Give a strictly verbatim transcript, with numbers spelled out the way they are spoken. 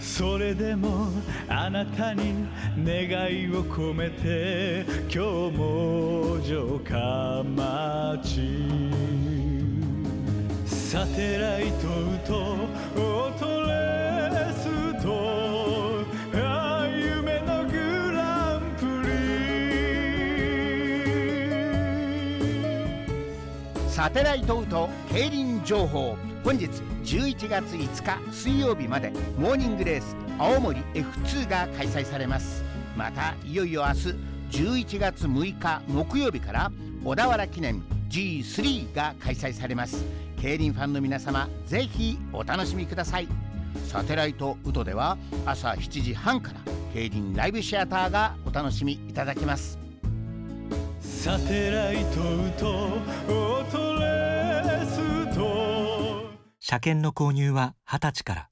それでもあなたに願いを込めて今日も城下町サテライトとオートレスとあ夢のグランプリサテライトウト競輪情報。本日じゅういちがついつか水曜日までモーニングレース青森 エフツー が開催されます。またいよいよ明日じゅういちがつむいか木曜日から小田原記念 ジースリー が開催されます。競輪ファンの皆様ぜひお楽しみください。サテライトウトでは朝しちじはんから競輪ライブシアターがお楽しみいただけます。 サテライトとオートレースと車検の購入ははたちから。